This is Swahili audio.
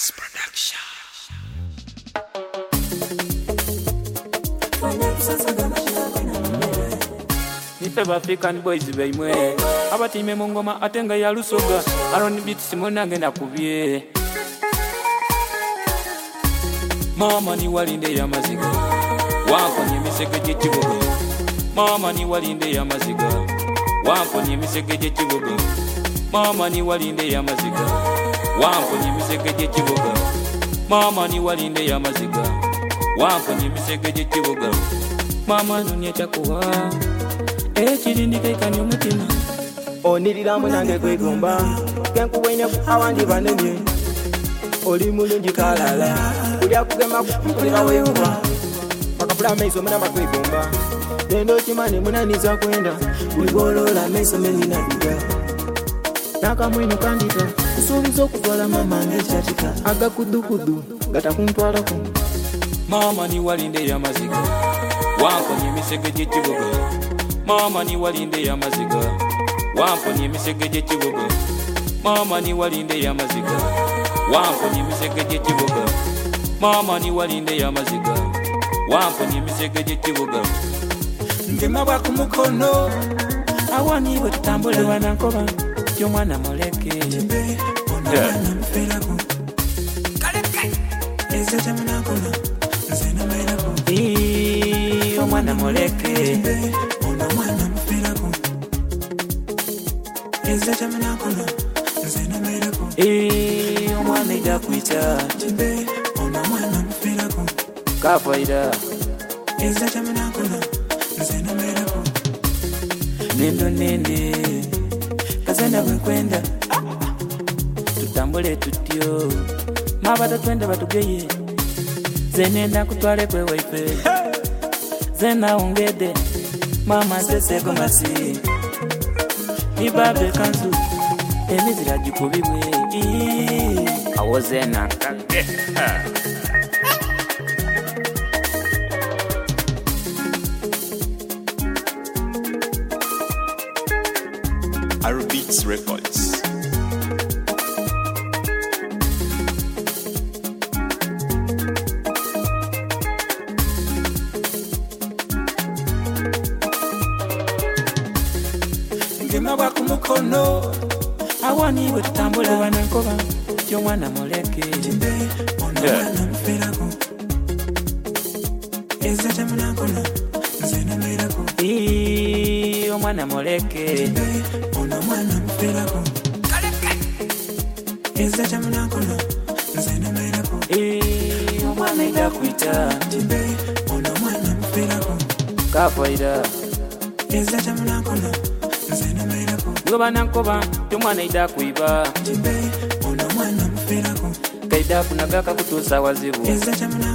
Max Production. Nipe African boys baimwe abatime mu ngoma atenga ya lusoga Aaron beat simona ngenda kubye Mama ni walinde ya maziga wakonye miseke kibogo Mama ni walinde ya maziga wakonye miseke kibogo Mama ni walinde ya maziga wakonye miseke kibogo Mama ni walinde ya maziga wakonye miseke kibogo Mama dunia chakuwa Chirindi kekani umutima Onirira munange kwegomba kenkuwene awandi banene oli mulungi kalala kulya kugema kukulira wewa pakapula maiso muna makwegomba nendo chimani munaniza kwenda kuligolola maiso menina duga nakamwino kandita kusubiza okutwala mama ngechatika agakudukudu gatakuntwala ku Mama ni walinde ya maziga wakonye misege kibogo Mama ni walinde ya maziga wakonye misege kibogo Mama ni walinde ya maziga wakonye misege kibogo Mama ni walinde ya maziga wakonye misege kibogo Ndema bwa kumukono awani butambule wanankoba cyo mwana moleke Mwana moleke Mwana mfirako Eza jamana kono Nzena meirako Mwana ida kuita Jimbe Mwana mfirako Kafaida Eza jamana kono Nzena meirako Nendo nende Kazana wekwenda Tutambule tutio Mabata twende batugeye Zenenda kutwale kwe waife Zena ungede Mama sese gomasi Ibabe kanzu Emizira jikubiwe Awozena kange Beats Records. Ndema bwa kumukono awani butambula wanankoba cyo mwana moleke Mwana mfirako Eza jamana kono Nzena meirako Mwana moleke Mwana mfirako Eza jamana kono Nzena meirako Mwana ida kuita Jimbe Mwana mfirako Kafaida Eza jamana kono Nzena meirako Ngoba nankoba cyo mwana ida kuiba Jimbe Mwana mfirako Kaida kunagaka kutusa wazibu Eza jamana